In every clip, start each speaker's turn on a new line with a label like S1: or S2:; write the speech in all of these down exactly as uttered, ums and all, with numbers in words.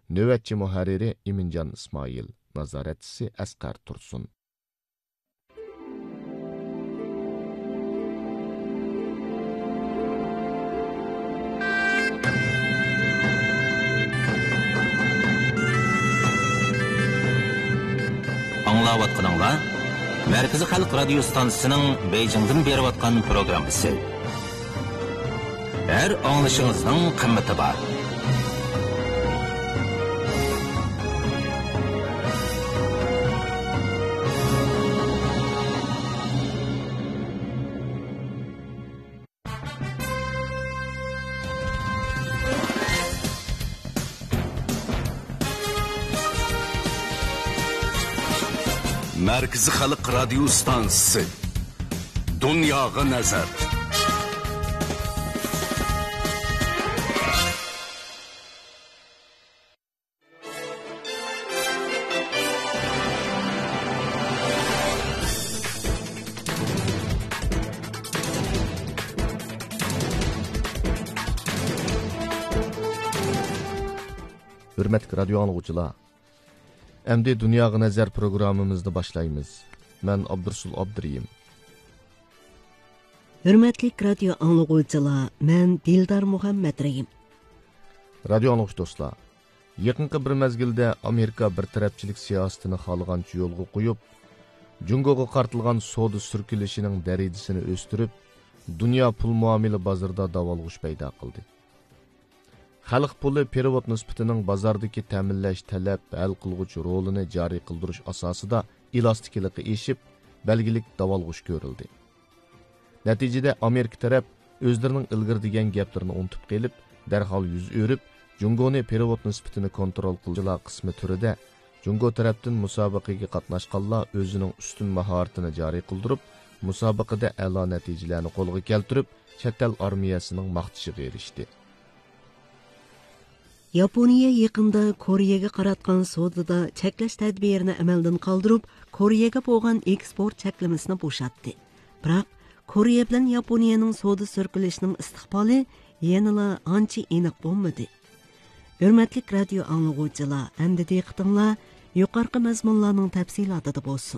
S1: növətçi muharriri İmincan İsmail, nazoratchisi Asqar Tursun.
S2: Аңлаватқаныңлар Мәркәзи Халық радио станциясының Бейжіңден беріп атқан программасы. Әр аңлышыңыздың қымметі бар.
S3: Mərkəzi Xalq Radio Stansiyası Dünyaya Nəzər.
S1: Hürmetli radyo anlıqçılar, Əmdi Dünyaya Nəzər proqramımızda başlayımız. Mən Abdursul Abdiriyim.
S4: Hürmetli radyo anlıqçılar, mən Dildar Muhammed Rəyim.
S1: Radyo anlıqçı dostlar, yaxınqı bir məzgildə Amerika bir tərəfçilik siyasətini xalığançı yolğa qoyub, Cungoğa qartılğan soda sürkülüşünün dərəcəsini östürüb, dünya pul muamili bazarda davalğuş payda qıldı. Xalq pulu perevod nisbatining bozordagi ta'minlash talab hal qilg'uchi rolini joriy qildirish asosida elastikiligi eshib, belgilik davolg'ish ko'rildi. Natijada Amerika taraf o'zlarining ilgir degan gaplarini unutib kelib, darhol yuz o'rib, Jungoni perevod nisbatini kontrol qiluvchilar qismi turida Jungo tarafdan musobaqaga qatnashganlar o'zining ustun mahoratini joriy qildirib, musobaqada a'lo natijalarni qo'lga keltirib, chet el armiyasining maqtishiga erishdi.
S4: Yaponiya yaqında Koreyaga qaratgan sodada cheklash tadbirini amaldan qoldirib, Koreyaga bo'lgan eksport cheklamasini bo'shatdi. Biroq Koreya bilan Yaponiyaning soda sirkilishining istiqboli yanada ancha aniq bo'lmadi. Hurmatli radio anglag'uvchilar, endi diqqatinglar yuqorqi mazmunlarning tafsilotida bo'lsin.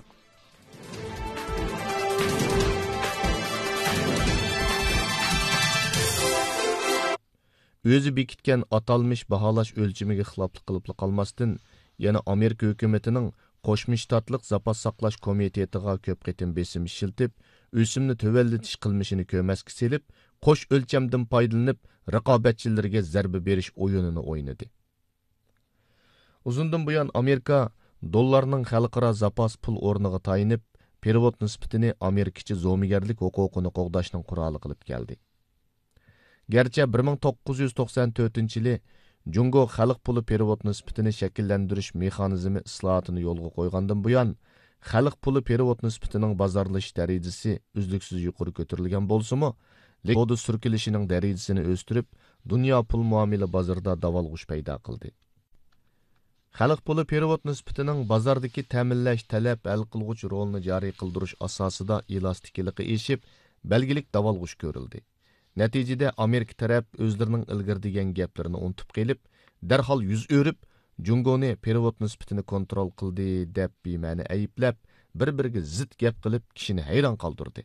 S1: Özü bekitken atalmış bahalash ölçümüge xilaflık qılıp qalmasdan, yana Amerika hökumetining Qo'shma Shtatlik zapas saqlash komitetiga ko'p qitim besim ishiltib, o'simni tövelletish qilmishini ko'masga selib, qo'sh o'lchamdan foydalanib, raqobatchilarga zarba berish o'yinini o'ynadi. Uzundan buyon Amerika dollarning xalqaro zapas pul o'rniga tayinib, perevod nisbatini Amerikacha zo'migarlik huquqini qo'g'dashning quroli qilib keldi. Gerçi bir ming to'qqiz yuz to'qson to'rtinchi yili Jungo xalq puli perevod nisbatini shakllantirish mexanizmi islohotini yo'lga qo'ygandan buyon, xalq puli perevod nisbatining bozorlash darajasi uzluksiz yuqori ko'tarilgan bo'lsa-mu, lekin soda surkilishining darajasini o'stirib, dunyo pul muomala bozorida davolg'ish paydo qildi. Xalq puli perevod nisbatining bozordagi ta'minlash talab hal qilg'uchi rolini joriy qildirish asosida elastikiligi eshib, belgilik davolg'ish ko'rildi. Natijada Amerika taraf o'zlarining ilgir degan gaplarini unutib kelib, darhol yuz o'rib, Jungoni perevod nisbatini kontrol qildi deb bema'ni ayblab, bir-biriga zid gap qilib kishini hayron qoldirdi.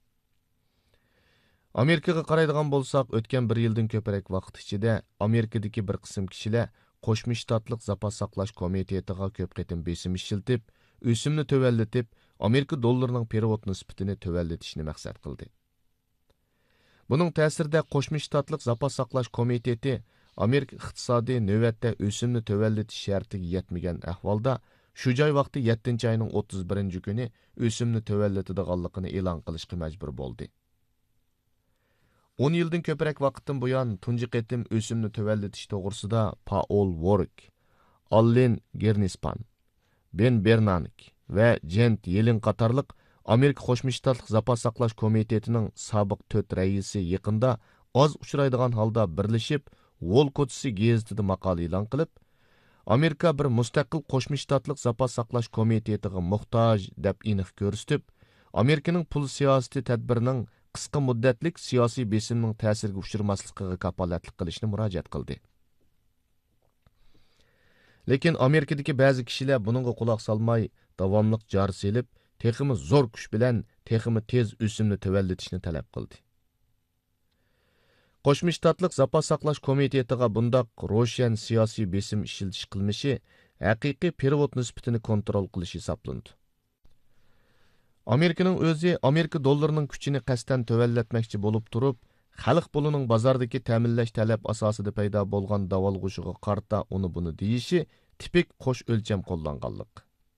S1: Amerikaga qaraydigan bo'lsak, o'tgan bir yildan ko'proq vaqt ichida Amerikadagi bir qism kishilar Qo'shma Shtatlik zapas saqlash komitetiga ko'p qitim besim ishiltib, o'simni tövəlletib, Amerika dollarining perevod nisbatini tövəlletishni maqsad qildi. Buning ta'sirida Qo'shma Shtatlik zapas saqlash komiteti Amerika iqtisodiy navbatda o'simni tövəlletish shartiga yetmagan ahvolda shu joy vaqti yettinchi oyning o'ttiz birinchi kuni o'simni tövəlletadiganligini e'lon qilishga majbur bo'ldi. o'n yildan ko'proq vaqtdan buyon tunji qitim o'simni tövəlletish to'g'risida Paul Warwick, Allen Gernispan, Ben Bernanke va Gent Yellen qatorliq Amerika Qo'shma Shtatlik zapas saqlash komitetining sobiq to'rt raisi yaqinda oz uchraydigan holda birlashib, Wall Kotisi gazetida maqola e'lon qilib, Amerika bir mustaqil Qo'shma Shtatlik zapas saqlash komitetiga muhtoj deb aniq ko'rsatib, Amerikaning pul siyosati tadbirining qisqa muddatlik siyosiy besimning ta'siriga uchirmasligiga kapolatlik qilishni murojaat qildi. Lekin Amerikadagi ba'zi kishilar buningga quloq solmay, davomliq jar selib, teximi zo'r kuch bilan teximi tez o'simni tuvallitishni talab qildi. Qo'shma Shtatlik Zapas saqlash komitetiga bundaq ro'shan siyosiy besim ishiltish qilmishi haqiqiy perevod nisbatini kontrol qilish hisoblandi. Amerikaning o'zi Amerika dollarining kuchini qasdan tuvallatmoqchi bo'lib turib, xalq pulining bozordagi ta'minlash talab asosida paydo bo'lgan davolg'ushiga qarta uni buni deyishi tipik qo'sh o'lcham qo'llanganlik.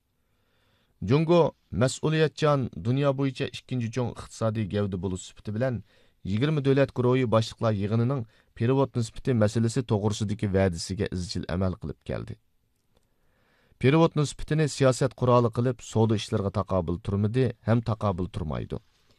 S1: Jungo mas'uliyatchan dunyo bo'yicha ikkinchi cho'ng iqtisodiy gavda bo'lish sifati bilan yigirma davlat guruhi boshliqlar yig'inining perevod nisbati masalasi to'g'risidagi va'dasiga izchil amal qilib keldi. Perevod nisbatini siyosat quroli qilib, savdo ishlariga taqobil turmadi, ham taqobil turmaydi.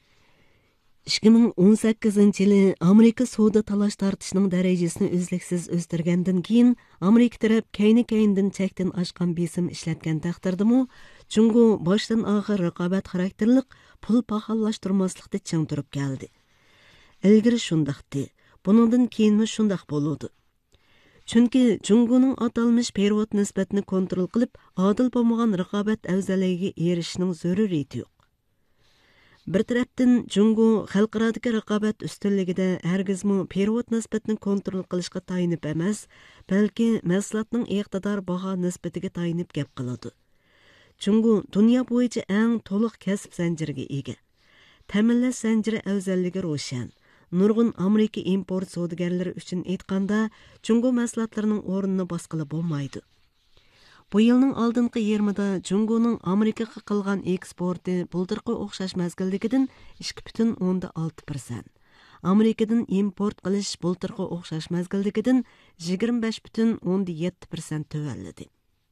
S4: ikki ming o'n sakkizinchi yili Amerika savdo talash tortishning darajasini uzluksiz o'stirgandan keyin Amerika taraf kayni-kayndan chekdan oshgan besim ishlatgan taqdirdami, Jungo boshdan oxir raqobat xarakterlik pul paxallashtirmaslikda ching turib keldi. Ilgari shundaqdi, buningdan keyinmi shundaq bo'ladi. Chunki Jungoning atalmish perevod nisbatini kontrol qilib, adil bo'lmagan raqobat afzalligiga erishishning zaruriyati yo'q. Bir tarafdan Jungo xalqarodagi raqobat ustunligida hargizmi perevod nisbatini kontrol qilishga tayinib emas, balki mahsulotning iqtidor baho nisbatiga tayinib gap qiladi. Jungo dunyo bo'yicha eng to'liq kasb zanjiriga ega. Ta'minlash zanjiri afzalligi ro'shan. Nurg'un Amerika import savdogarlari uchun aytganda, Jungo mahsulotlarining o'rnini bosqili bo'lmaydi. Bu yilning oldingi yigirmada Jungoning Amerikaga qilgan eksporti buldirqi o'xshash mazgildagidan ikki butun o'ndan olti persent. Amerikadan import qilish buldirqi o'xshash mazgildagidan yigirma besh butun o'ndan yetti persent tuvalladi.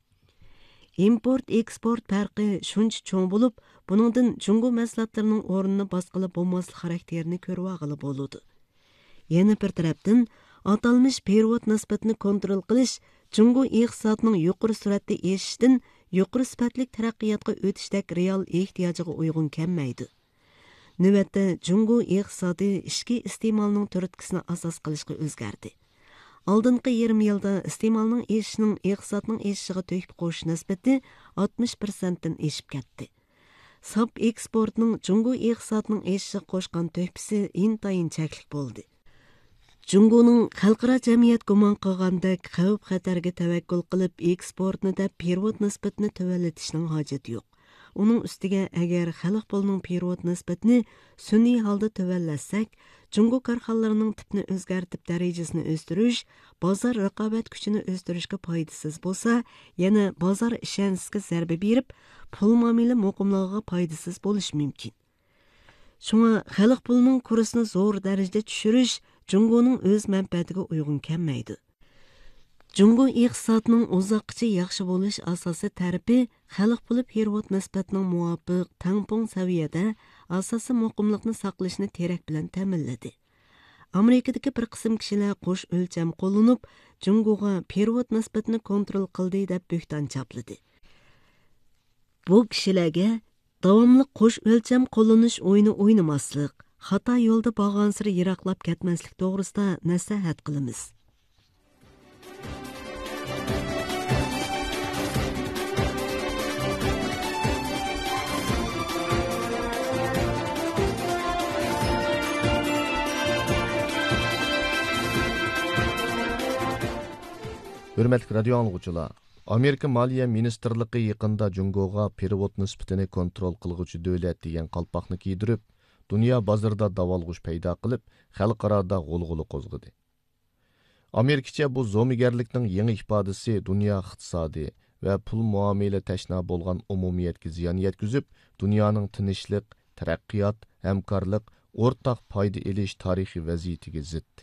S4: Import eksport farqi shuncha cho'ng bo'lib, buningdan Jungo mahsulotlarining o'rnini bosqili bo'lmaslik xarakterini ko'rib olg'ili bo'ladi. Yana bir tarafdan atalmish perevod nisbatini kontrol qilish Jungo iqtisodining yuqori sur'atda o'sishidan yuqori sifatli taraqqiyotga o'tishdek real ehtiyojiga uyg'un kelmaydi. Navbatda Jungo iqtisodi ichki iste'molning turtkisini asos qilishga o'zgardi. Oldingi yarim yilda iste'molning o'sishining iqtisodning o'sishiga to'xtab qo'yish nisbati oltmish persentdan oshib ketdi. Sap eksportning Jungo iqtisodining o'sishiga qo'shgan to'hpisi intayin cheklik bo'ldi. Jungoning xalqaro jamiyat gumon qilgandek xavf-xatarga tavakkul qilib eksportni da perevod nisbatini tuvallatishning hojati yo'q. Uning ustiga agar xalq pulining perevod nisbatini sun'iy holda tuvallasak, Jungo korxonalarining tipni o'zgartib darajasini o'stirish, bozor raqobat kuchini o'stirishga foydasiz bo'lsa, yana bozor ishonchisiga zarba berib, pul muomala muqimligiga foydasiz bo'lishi mumkin. Shunga xalq pulining kursini zo'r darajada tushirish Jungoning o'z manfaatiga uyg'un kelmaydi. Jungo iqtisodining uzoqcha yaxshi bo'lish asosi tarafi xalq puli perevod nisbatining muvofiq tangpong saviyada asosiy muqimlikni saqlashni terak bilan ta'minladi. Amerikadagi bir qism kishilar qo'sh o'lcham qo'llanib, Jungoga perevod nisbatini kontrol qildi deb bo'xton chapladi. Bu kishilarga davomli qo'sh o'lcham qo'llanish o'yini o'ynamaslik, xato yo'lda borgan siri yiroqlab ketmaslik to'g'risida nasihat qilamiz.
S1: Hürmetli radio anlıqçılar, Amerika Maliye Ministerligi yaqında Jungoga perevod nisbatini kontrol qilguvchi davlat degan qalpoqni kiydirib, dunyo bozorida davolg'ush paydo qilib, xalqaroda g'ulg'uli qo'zg'adi. Amerikacha bu zo'migarlikning yangi ifodasi dunyo iqtisodi va pul muomala tashna bo'lgan umumiyatga ziyon yetkazib, dunyoning tinchlik, taraqqiyot, hamkorlik, o'rtaq foyda elish tarixiy vaziyatiga zid.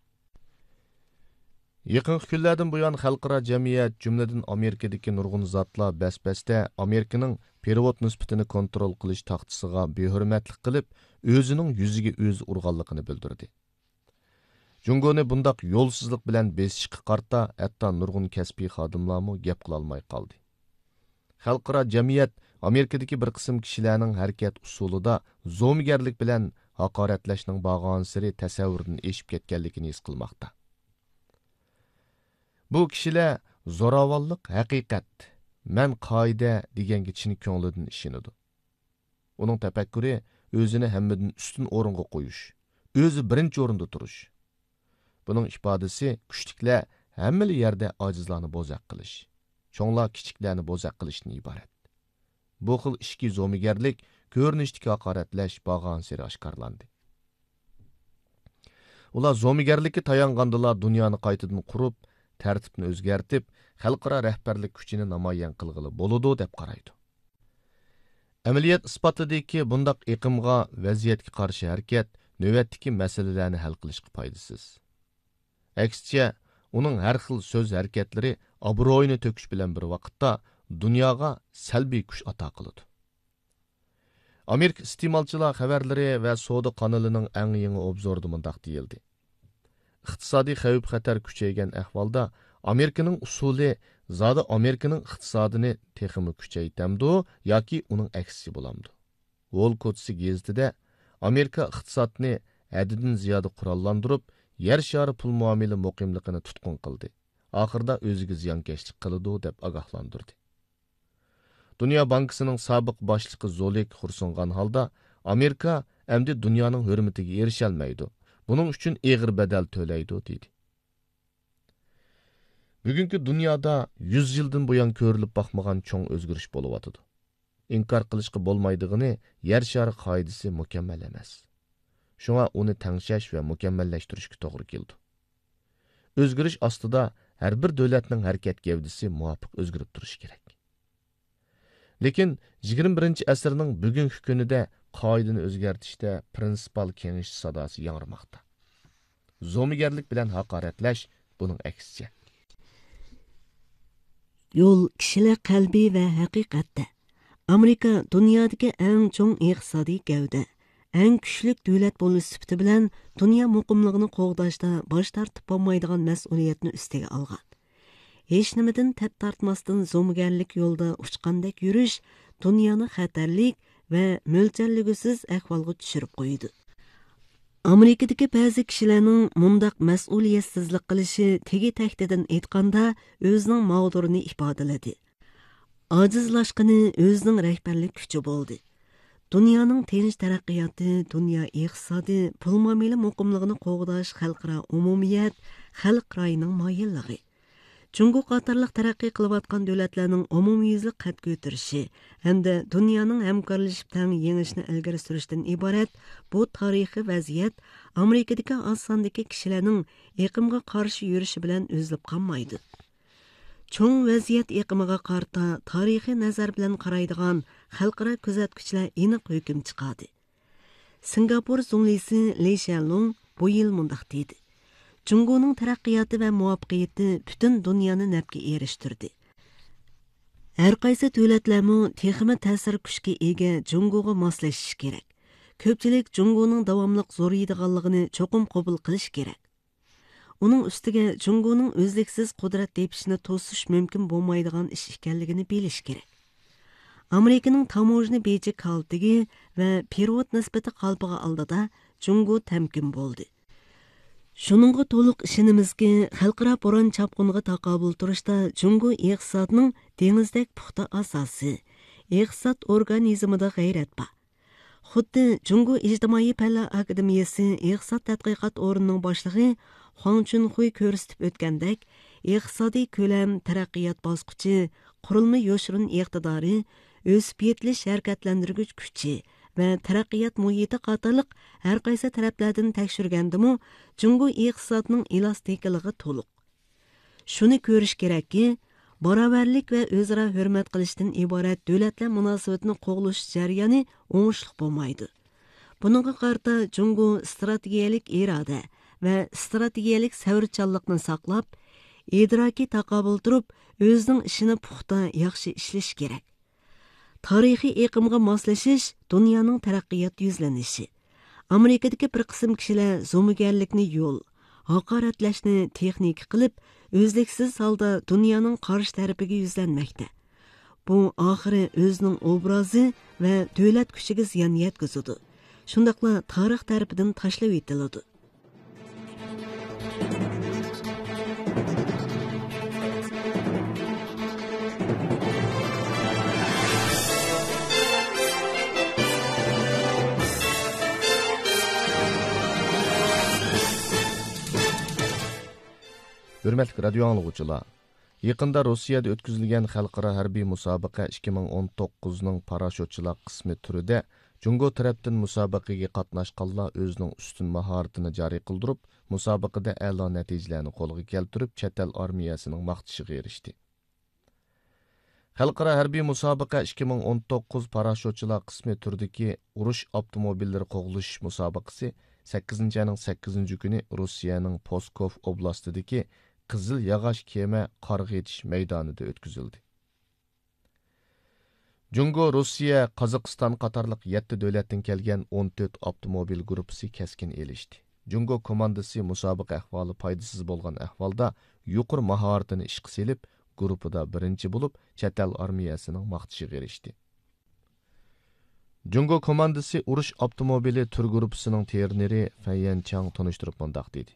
S1: Yaqinqi kunlardan buyon xalqaro jamiyat, jumladan Amerikadagi nurg'un zotlar bas-basda Amerikaning perevod nisbatini kontrol qilish taxtisiga behurmatlik qilib, o'zining yuziga o'zi urganligini bildirdi. Jungoni bundaq yo'lsizlik bilan besishga qarta hatto nurg'un kasbiy xodimlarmi gap qila olmay qoldi. Xalqaro jamiyat Amerikadagi bir qism kishilarning harakat usulida zo'migarlik bilan haqoratlashning bag'on siri tasavvurdan eshib ketganligini his qilmoqda. Bu kishilar zo'ravonlik haqiqat, man qoida deganga chin ko'nglidan ishonadi. Uning tafakkuri o'zini hammadan ustun o'ringa qo'yish, o'zi birinchi o'rinda turish. Buning ifodasi kuchliklar hamma yerda ojizlarni bo'zaq qilish, cho'nglar kichiklarni bo'zaq qilishdan iborat. Bu xil ishki zo'migarlik ko'rinishdagi haqoratlash bag'on sari oshkorlandi. Ular zo'migarlikka tayangandilar dunyoni qaytadan qurib, tartibni o'zgartib, xalqaro rahbarlik kuchini namoyon qilg'ili bo'ladi deb qaraydi. Amaliyot isbotidiki bundaq iqimga, vaziyatga qarshi harakat navbatdagi masalalarni hal qilishga foydasiz. Aksicha, uning har xil so'z harakatlari obro'yini to'kish bilan bir vaqtda dunyoga salbiy kuch ato qiladi. Amerika iste'molchilar xabarlari va savdo kanalining eng yangi obzorida mundaq deyildi. Iqtisodiy xavf-xatar kuchaygan ahvolda Amerikaning usuli zodi Amerikaning iqtisodini texmi kuchaytamdi yoki uning aksi bo'lamdi. Wall Kotsi gazetida Amerika iqtisodni haddidan ziyoda qurollantirib, yer shari pul muomala muqimligini tutqun qildi. Oxirida o'ziga ziyonkashlik qiladi deb ogohlantirdi. Dünya Bankasının sobiq boshlig'i Zolik xursungan holda Amerika endi dunyoning hurmatiga erisholmaydi. Buning uchun eg'ir badal to'laydi dedi. Bugungi dunyoda yuz yildan buyon ko'rilib boqmagan cho'ng o'zgarish bo'lyotidi. Inkor qilishga bo'lmaydigini yer shari qoidasi mukammal emas. Shunga uni tangshash va mukammallashtirishga to'g'ri keldi. O'zgarish ostida har bir davlatning harakat gavdasi muvofiq o'zgarib turishi kerak. Lekin yigirma birinchi asrning bugungi kunida qoidani o'zgartirishda prinsipal kengish sadosi yangramoqda. Zo'migarlik bilan haqoratlash buning aksicha.
S4: Yo'l kishilar qalbi va haqiqatda. Amerika dunyodagi eng cho'ng iqtisodiy gavda, eng kuchli davlat bo'lish sifati bilan dunyo muqimligini qo'g'dashda bosh tortib bo'lmaydigan mas'uliyatni ustiga olgan. Hech nimadan tat tortmasdan zo'migarlik yo'lda uchqandek yurish dunyoni xatarlik va mo'ljalligisiz ahvolga tushirib qo'ydi. Amerikadagi ba'zi kishilarning mundaq mas'uliyatsizlik qilishi tegi taktidan aytganda o'zining mag'durini ifodaladi. Ojizlashqini o'zining rahbarlik kuchi bo'ldi. Dunyoning tinch taraqqiyoti, dunyo iqtisodi, pul muomala muqimligini qo'g'dash xalqaro umumiyat, xalq rayining moyilligi. Jungo qatorliq taraqqiy qilayotgan davlatlarning umumyuzlik qad ko'tarishi hamda dunyoning hamkorlashib tang yengishni ilgari surishdan iborat bu tarixiy vaziyat Amerikadagi oz sondagi kishilarning iqimga qarshi yurishi bilan o'zlab qolmaydi. Cho'ng vaziyat iqimiga qarta tarixiy nazar bilan qaraydigan xalqaro kuzatuvchilar aniq hukm chiqadi. Singapur zunglisi Lee Hsien-loong bu yil mundaq dedi. Jungoning taraqqiyoti va muvaffaqiyati butun dunyoni nafga erishtirdi. Har qaysi davlatlarmi texmi ta'sir kuchga ega Jungoga moslashish kerak. Ko'pchilik Jungoning davomli zo'riydiganligini cho'qim qabul qilish kerak. Uning ustiga Jungoning o'zliksiz qudrat tepishini to'sish mumkin bo'lmaydigan ish ekanligini bilish kerak. Amerikaning tamojni bejik holatiga va pervod nisbati qalbiga oldida Jungo tamkin bo'ldi. Shuningga to'liq ishonimizki, xalqaro bo'ron chapqunga taqobil turishda Jungo iqtisodining dengizdek puxta asosi, iqtisod organizmida g'ayrat bor. Xuddi Jungo ijtimoiy fanlar akademiyasi iqtisod tadqiqot o'rnining boshlig'i Huang Chunhui ko'rsatib o'tgandek, iqtisodiy ko'lam taraqqiyot bosqichi, qurilma yo'shirin iqtidori, o'sib yetilish harakatlantirgich kuchi va taraqqiyot muhiti qatorliq har qaysi taraflardan tekshirgandimi, Jungo iqtisodining elastikiligi to'liq. Shuni ko'rish kerakki, barobarlik va o'zaro hurmat qilishdan iborat davlatlar munosabatini qo'g'lish jarayoni o'ngishli bo'lmaydi. Buningga qarta Jungo strategiyalik iroda va strategiyalik savrchanlikni saqlab, idroki taqobil turib, o'zining ishini puxta yaxshi ishlash kerak. Tarixiy iqimga moslashish dunyoning taraqqiyot yuzlanishi. Amerikadagi bir qism kishilar zo'migarlikni yo'l, haqoratlashni texnik qilib, o'zliksiz holda dunyoning qarshi tarafiga yuzlanmoqda. Bu oxiri o'zining obrazi va davlat kuchiga ziyon yetkazadi. Shundaqla tarix tarafidan tashlab etiladi.
S1: Hürmetlik radio anlıqçılar, yaqında Rossiyada o'tkazilgan xalqaro harbiy musobaqa ikki ming o'n to'qqiz ning parashutchilar qismi turida Jungo tarafdan musobaqaga qatnashganlar o'zining ustun mahoratini joriy qildirib, musobaqada a'lo natijalarni qo'lga keltirib, chet el armiyasining maqtashiga erishdi. Xalqaro harbiy musobaqa ikki ming o'n to'qqiz parashutchilar qismi turidagi urush avtomobillari qo'g'lish musobaqasi sakkizinchi ayning sakkizinchi kuni Rossiyaning Pskov oblastidagi Qizil yog'och kema qarg'a etish maydonida o'tkazildi. Jungo, Rossiya, Qozog'iston qatorliq yetti davlatdan kelgan o'n to'rt avtomobil guruhi keskin elishdi. Jungo komandasi musobaqa ahvoli foydasiz bo'lgan ahvolda yuqori mahoratini ishga selib, guruhida birinchi bo'lib, chet el armiyasining maqtashiga erishdi. Jungo komandasi urush avtomobili tur guruhining terneri Fayyan Chang tanishtirib mundaq dedi.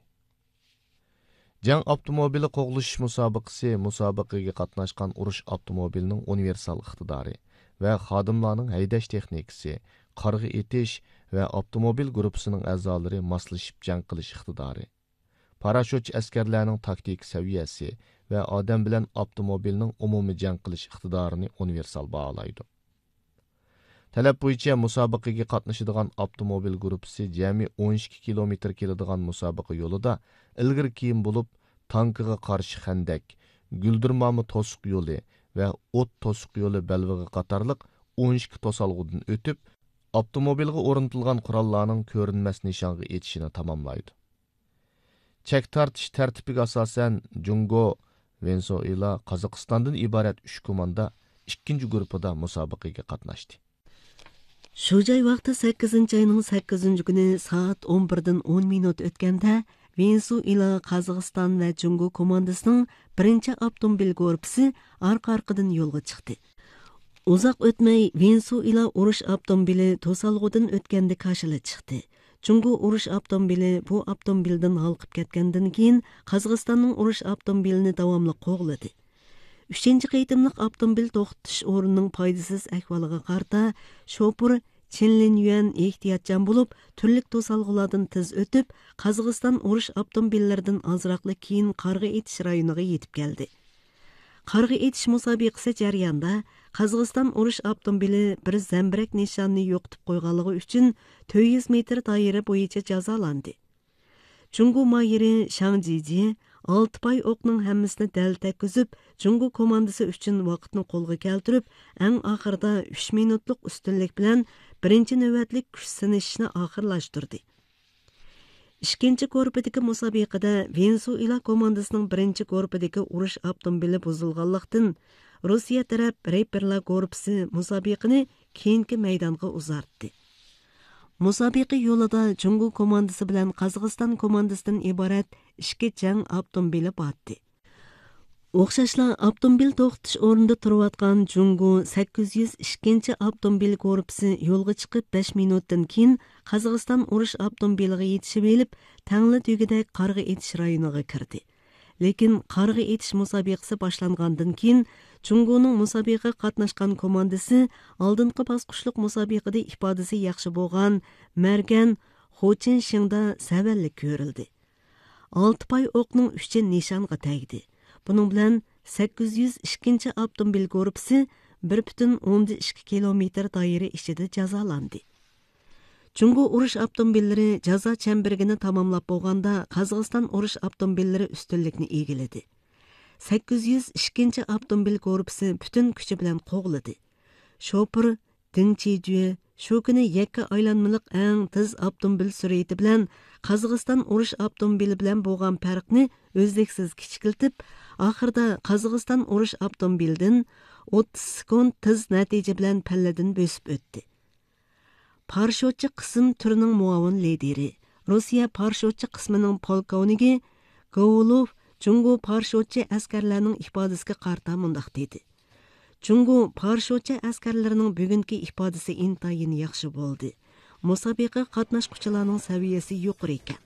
S1: Jang avtomobili qo'g'lish musobaqasi musobaqaga qatnashgan urush avtomobilining universal iqtidori va xodimlarning haydash texnikasi, qarg'a etish va avtomobil guruhining a'zolari moslashib jang qilish iqtidori, parashutchi askarlarning taktik saviyasi va odam bilan avtomobilning umumiy jang qilish iqtidorini universal baholaydi. Talab bo'yicha musobaqaga qatnashadigan avtomobil guruhi jami o'n ikki kilometr keladigan musobaqa yo'lida ilgari kiyim bo'lib, tankiga qarshi xandak, guldirmami to'siq yo'li va o't to'siq yo'li belvig'i qatorliq o'n ikki to'salg'udan o'tib, avtomobilga o'rnatilgan qurollarning ko'rinmas nishonga etishini tamomlaydi. Chek tartish tartibiga asosan Jungo, Venezuela, Qozog'istondan iborat uch komanda ikkinchi guruhida musobaqaga qatnashdi.
S4: Shu joy vaqti sakkizinchi ayning sakkizinchi kuni soat o'n birdan o'n minut o'tganda Venezuela, Qozog'iston va Jungo komandasining birinchi avtomobil guruhi orqa-orqadan yo'lga chiqdi. Uzoq o'tmay Venezuela urush avtomobili to'salg'udan o'tganda qarshila chiqdi. Jungo urush avtomobili bu avtomobildan halqib ketgandan keyin Qozog'istonning urush avtomobilini davomli qo'g'ladi. uchinchi qaytimliq avtomobil to'xtatish o'rnining foydasiz ahvoliga qarata shofir Chenlin Yuan ehtiyotchan bo'lib, turli to'salg'ulardan tez o'tib, Qozog'iston urush avtomobillaridan ozroqli keyin qarg'a etish rayoniga yetib keldi. Qarg'a etish musobaqasi jarayonida Qozog'iston urush avtomobili bir zambirak nishonni yo'qotib qo'yganligi uchun to'rt yuz metr doira bo'yicha jazolandi. Jungo mayiri Shang Jiji olti pay o'qning hammasini dal tekizib, Jungo komandasi uchun vaqtni qo'lga keltirib, eng oxirida uch minutlik ustunlik bilan birinchi navbatlik kuch sinishni oxirlashtirdi. ikkinchi korpudagi musobaqada Venezuela komandasining birinchi korpudagi urush avtomobili buzilganlikdan Rossiya taraf reperlar korpusi musobaqani keyingi maydonga uzartdi. Musobaqa yo'lida Jungo komandasi bilan Qozog'iston komandasidan iborat ikki jang avtomobili batdi. O'xshashla avtomobil to'xtatish o'rnida turayotgan Jungo sakkiz yuz ikkinchi avtomobil korpusi yo'lga chiqib besh minutdan keyin Qozog'iston urush avtomobiliga yetishib elib, tangli tugidek qarg'a etish rayoniga kirdi. Lekin qarg'a etish musobaqasi boshlangandan keyin Jungoning musobaqaga qatnashgan komandasi oldingi bosqichlik musobaqada ifodasi yaxshi bo'lgan Mergan Xochin Shingda savallik ko'rildi. olti pay o'qning uchi nishonga tegdi. Buning bilan sakkiz yuz ikkinchi avtomobil guruhi bir butun o'n ikki kilometr doira ichida jazolandi. Jungo urush avtomobillari jazo chambergini tamomlab bo'lganda Qozog'iston urush avtomobillari ustunlikni egiladi. sakkiz yuz ikkinchi avtomobil guruhi butun kuchi bilan qo'g'ladi. Shofir Ding Chijue shu kuni yakka aylanmaliq eng tez avtomobil sur'ati bilan Qozog'iston urush avtomobili bilan bo'lgan farqni o'zliksiz kichikiltib, oxirida Qozog'iston urush avtomobilidan o'ttiz sekund tez natija bilan palladan bo'sib o'tdi. Parashutchi qism turining muavin lideri, Rossiya parashutchi qismining polkovniki Goulov Jungo parashutchi askarlarning ifodasiga qarata mundaq dedi. Jungo parashutchi askarlarining bugungi ifodasi intayin yaxshi bo'ldi. Musobaqa qatnashuvchilarning saviyasi yuqori ekan.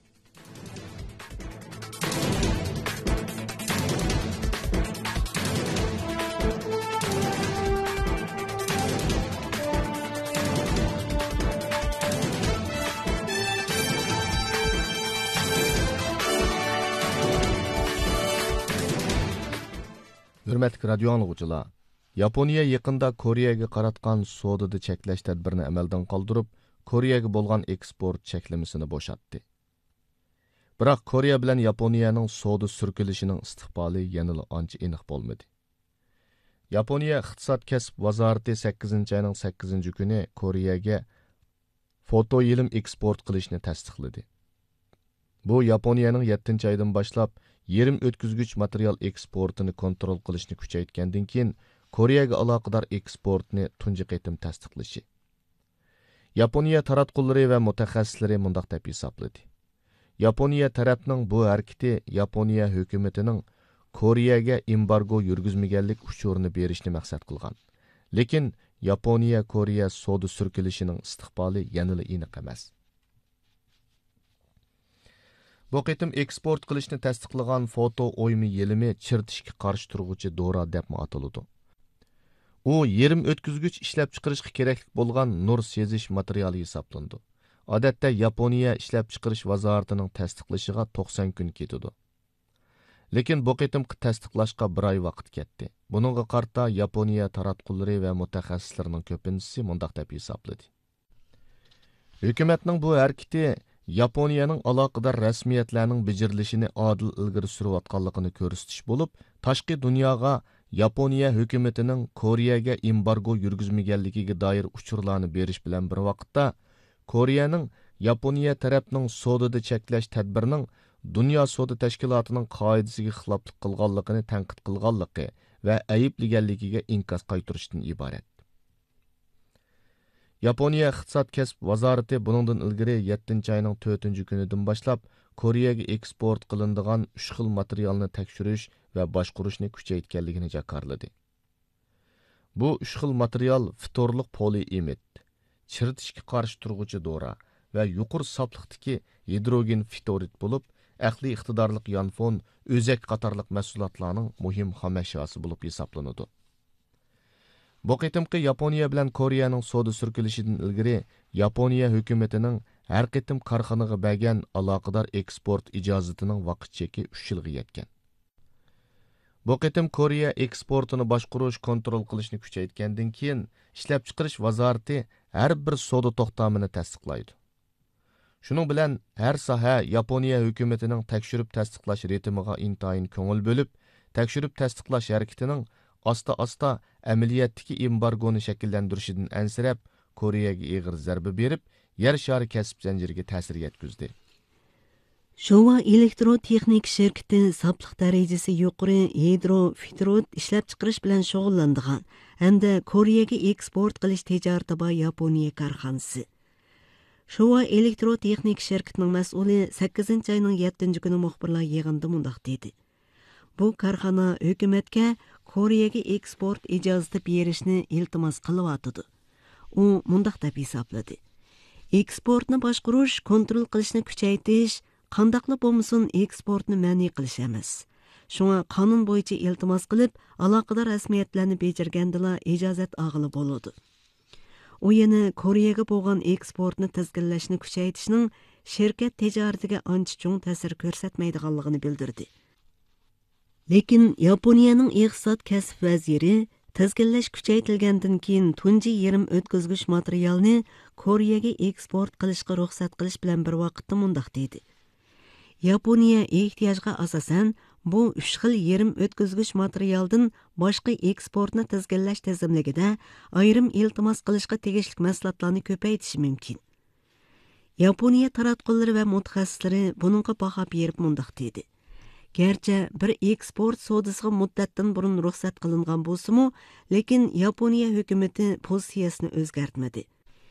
S1: Hürmetli radyo anlıqçılar, Yaponiya yaqında Koreyaga qaratgan sodada cheklash tadbirini amaldan qoldirib, Koreyaga bo'lgan eksport cheklamasini bo'shatdi. Biroq Koreya bilan Yaponiyaning soda surkilishining istiqboli yanada ancha aniq bo'lmadi. Yaponiya iqtisod kasb vazirati sakkizinchi oyning sakkizinchi kuni Koreyaga foto ilim eksport qilishni tasdiqladi. Bu Yaponiyaning yettinchi oydan boshlab yerim o'tkazgich material eksportini kontrol qilishni kuchaytgandan keyin Koreyaga aloqador eksportni tunji qatim tasdiqlashi. Yaponiya taratqullari va mutaxassislari mundaq deb hisobladi. Yaponiya tarafning bu harakati Yaponiya hukumatining Koreyaga embargo yurgizmaganlik uchurini berishni maqsad qilgan. Lekin Yaponiya Koreya soda surkilishining istiqboli yanada aniq emas. Bu qitim eksport qilishni tasdiqlagan foto o'ymi yelimi chirtishga qarshi turg'uvchi dora deb ataladi. U yerim o'tkazgich ishlab chiqarishga kerakli bo'lgan nur sezish materiali hisoblandi. Odatda Yaponiya ishlab chiqarish vaziratining tasdiqlashiga to'qson kun ketadi. Lekin bu qitimqi tasdiqlashga bir oy vaqt ketdi. Buningga qarta Yaponiya taratqullari va mutaxassislarining ko'pinchisi mundaq deb hisobladi. Hukumatning bu harakati Yaponiyaning aloqador rasmiyatlarning bijirilishini adil ilgari surayotganligini ko'rsatish bo'lib, tashqi dunyoga Yaponiya hukumatining Koreyaga embargo yurgizmaganligiga doir uchurlarni berish bilan bir vaqtda Koreyaning Yaponiya tarafining sodada cheklash tadbirining Dunyo soda tashkilotining qoidasiga xiloflik qilganligini tanqid qilganligi va ayiblaganligiga inkos qaytarishdan iborat. Yaponiya iqtisod kasb vazirati buningdan ilgari yettinchi oyning to'rtinchi kunidan boshlab Koreyaga eksport qilinadigan uch xil materialni tekshirish va boshqarishni kuchaytganligini jakarladi. Bu uch xil material fitorliq poliimid, chirtishga qarshi turg'uvchi dora va yuqori safliqdagi hidrogen fitorid bo'lib, aqli iqtidorliq yonfon, o'zak qatorliq mahsulotlarning muhim xom ashyosi bo'lib hisoblanadi. Bu qitimqi Yaponiya bilan Koreyaning soda surkilishidan ilgari Yaponiya hukumatining har qitim korxonaga bergan aloqador eksport ijozatining vaqt cheki uch yilga yetgan. Bu qitim Koreya eksportini boshqarish, kontrol qilishni kuchaytgandan keyin ishlab chiqarish vazirati har bir soda to'xtamini tasdiqlaydi. Shuning bilan har soha Yaponiya hukumatining tekshirib tasdiqlash ritmiga intayin ko'ngil bo'lib, tekshirib tasdiqlash harakatining asta-asta amaliyotdagi embargoni shakllantirishidan ansirab, Koreyaga ig'ir zarba berib, yer shari kasb zanjiriga ta'sir yetkazdi.
S4: Showa elektrotexnik shirkati safliq darajasi yuqori hidroftorod ishlab chiqarish bilan shug'ullanadigan hamda Koreyaga eksport qilish tijoratida bor Yaponiya korxonasi. Showa elektrotexnik shirkatining mas'uli sakkizinchi oyning yettinchi kuni muxbirlar yig'inida mundaq dedi. Bu korxona hukumatga Koreyaga eksport ijozati berishni iltimos qilyotdi. U mundaq deb hisobladi. Eksportni boshqarish, kontrol qilishni kuchaytirish, qandaqli bo'lmasin eksportni ma'ni qilish emas. Shunga qonun bo'yicha iltimos qilib, aloqador rasmiyatlarni bejirgandila ijozat og'ili bo'ladi. U yana Koreyaga bo'lgan eksportni tizginlashni kuchaytirishning shirkat tijoratiga ancha cho'ng ta'sir ko'rsatmaydiganligini bildirdi. Lekin Yaponiyaning iqtisod kasb vaziri tizginlash kuchaytirilgandan keyin tunji yerim o'tkazgich materialni Koreyaga eksport qilishga ruxsat qilish bilan bir vaqtda mundaq dedi. Yaponiya ehtiyojga asosan bu uch xil yerim o'tkazgich materialdan boshqa eksportni tizginlash tizimligida ayrim iltimos qilishga tegishli mahsulotlarni ko'paytirishi mumkin. Yaponiya taratqullari va mutaxassislari buningga baho berib mundaq dedi. Gerçi bir eksport sodasiga muddatdan burun ruxsat qilingan bo'lsa-mu, lekin Yaponiya hukumati pozitsiyasini o'zgartmadi.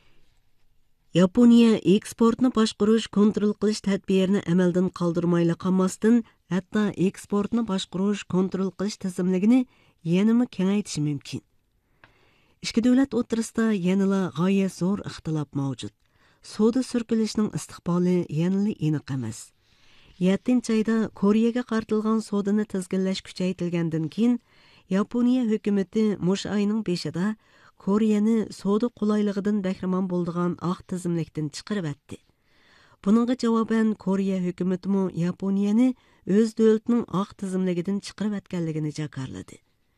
S4: Yaponiya eksportni boshqarish, kontrol qilish tadbirini amaldan qoldirmayla qolmasdan, hatto eksportni boshqarish, kontrol qilish tizimligini yanada kengaytirishi mumkin. Ikki davlat o'rtasida yanada g'oyat zo'r ixtilof mavjud. Soda surkilishining istiqboli yanada aniq emas. yettinchi oyda Koreyaga qartilgan sodani tizginlash kuchaytirilgandan keyin Yaponiya hukumati mush oyning beshida Koreyani soda qulayligidan bahramon bo'ladigan oq tizimlikdan chiqarib etdi. Buningga javoban Koreya hukumati mo Yaponiyani o'z davlatining oq tizimligidan chiqarib etganligini jakarladi.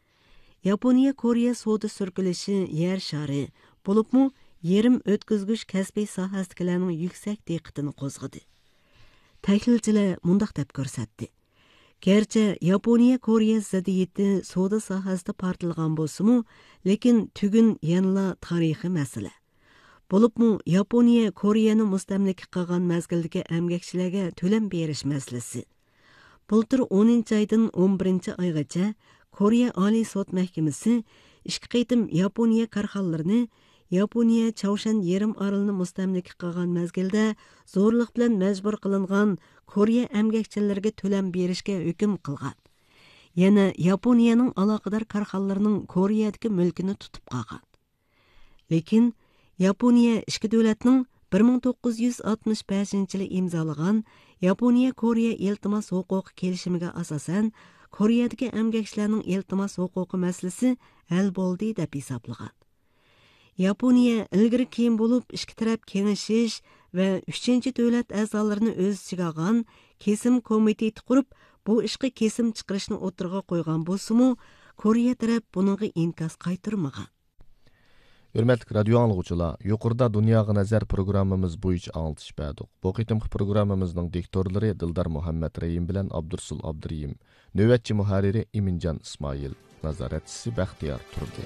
S4: Yaponiya Koreya savdo sürkülüşü yer şarı, bulupmu yerim ötküzgüç kəsbi sahəsidəkilərinin yüksək diqqətini qozğıdı. Təhlilçilər mundaq deb görsətdi. Gerçi Yaponiya Koreya ziddiyeti savdo sahəsində partılğan bolsunmu, lekin tügün yanıla tarixi məsələ. Bulupmu Yaponiya Koreyani mustamlika qilgan mezgildagi əmgəkçilərə төлəm berish мәсьәлесе. Bultur o'ninchi aydan o'n birinchi oygacha Koreya Oliy sud mahkamasi ikki qitim Yaponiya korxonalarini Yaponiya Chaoshan yarim orolini mustamlika qilgan mezgilda zo'rliq bilan majbur qilingan Koreya əmgəkçilariga төлəm berishga hukm qilgan. Yana Yaponiyaning aloqador korxonalarining Koreyadagi mulkini tutib qolgan. Lekin Yaponiya ikki davlatning bir ming to'qqiz yuz oltmish beshinchi yili imzolagan Yaponiya Koreya iltimos huquqi kelishimiga asosan Koreyadagi əmgəkçilərning iltimos huquqi masalasi hal bo'ldi deb hisoblagan. Yaponiya ilgari keyin bo'lib ikki taraf kengashish va uchinchi davlat a'zolarini o'z ichiga olgan kesim komiteti qurib, bu ishga kesim chiqarishni o'tirg'a qo'ygan bo'lsa-mu, Koreya taraf buningga inkos qaytarmagan.
S1: Hürmetlik radyo anlıqçılar, yuqurda Dunyoga nazar programmamiz bo'yicha anglitish berdik. Bu qitimqi programmamizning diktorlari Dildar Muhammad Rayim bilan Abdursul Abduriyim, navbatchi muharriri Iminjan Ismoil, nazoratchisi Baxtiyor Turdi.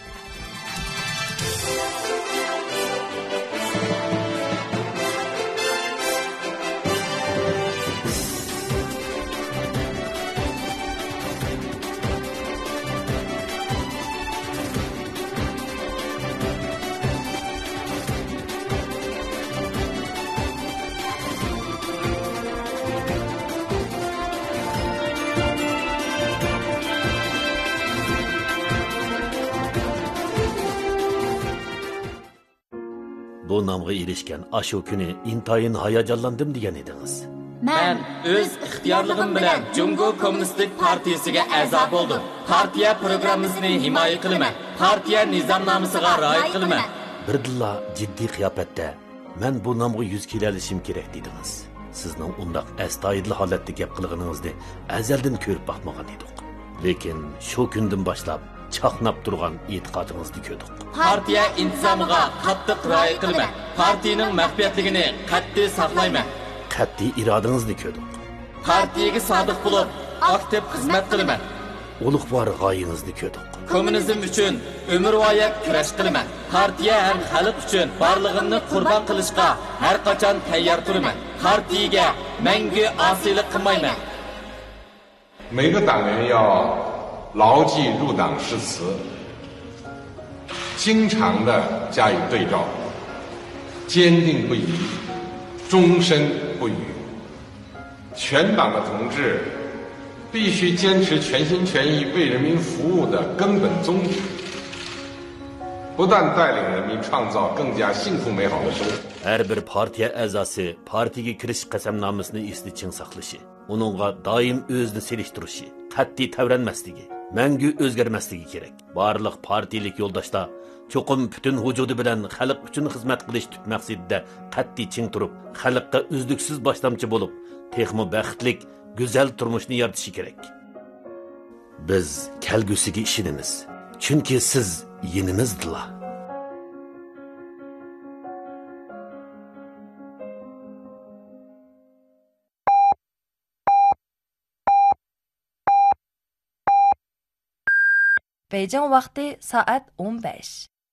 S5: Bu namga erişken aşu günü intayın hayacanlandım degan ediniz.
S6: Men öz ixtiyorligim bilan Jungo Kommunistik partiyasiga a'zo bo'ldim. Partiya programmasini himoya qilaman. Partiya nizomnomasiga rioya qilaman.
S5: Birdilla jiddiy qiyofatda men bu namga yuz kelishim kerak dediniz. Sizning undaq astoydil holatda gap qilganingizni azaldan ko'rib baxmagan edik. Lekin shu kundan boshlab chaqnab turgan e'tiqodingizni ko'rdik.
S6: Partiya intizomiga qattiq rioya qilaman. Partiyaning maxfiyatligini qattiq saqlayman.
S5: Qat'iy irodangizni ko'rdik.
S6: Partiyaga sodiq bo'lib, aktiv xizmat qilaman.
S5: Ulug'vor g'oyangizni ko'rdik.
S6: Kommunizm uchun umrvoya kurash qilaman. Partiya ham xalq uchun borlig'imni qurbon qilishga har qachon tayyor turaman. Partiyaga mangu osiylik qilmayman.
S7: 每个党员要牢记入党誓词，经常的加以对照，坚定不移，终身不渝。全党的同志必须坚持全心全意为人民服务的根本宗旨，不但带领人民创造更加幸福美好的生活。
S5: Her bir partiya a'zosi partiyaga kirish qasamnomasini esda ching saqlashi, uningga doim o'zini selishtirishi, qat'iy tavranmasligi, mangu o'zgarmasligi kerak. Barliq partiyalik yo'ldoshlar cho'qim butun vujudi bilan xalq uchun xizmat qilish tub maqsadida qat'iy ching turib, xalqqa uzluksiz boshlamchi bo'lib, texmo baxtlik, go'zal turmushni yaratishi kerak. Biz kelgusiga ishonamiz, chunki siz yenimizdilar.
S8: Beijing vaqti soat o'n besh.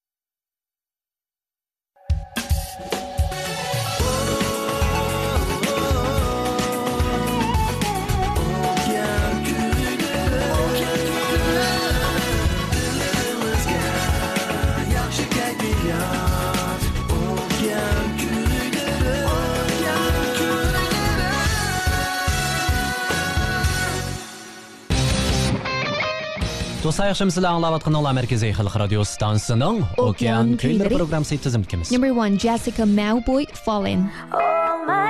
S9: Do'stlar, yaxshi sizlar anglayotgan Olam Markaziy Xalq radio stansiyasining Okean Kuylar programmasi tizimkimiz.
S10: Number one, Jessica Mauboy, Fallen.
S11: Oh my,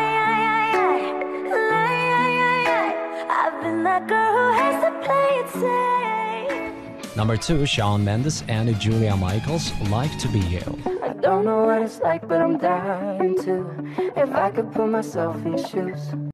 S11: I've been that girl who has to play it safe.
S9: Number two, Shawn Mendes and Julia Michaels, Like to Be You.
S11: I don't know what it's like, but I'm dying to. If I could put myself in your shoes.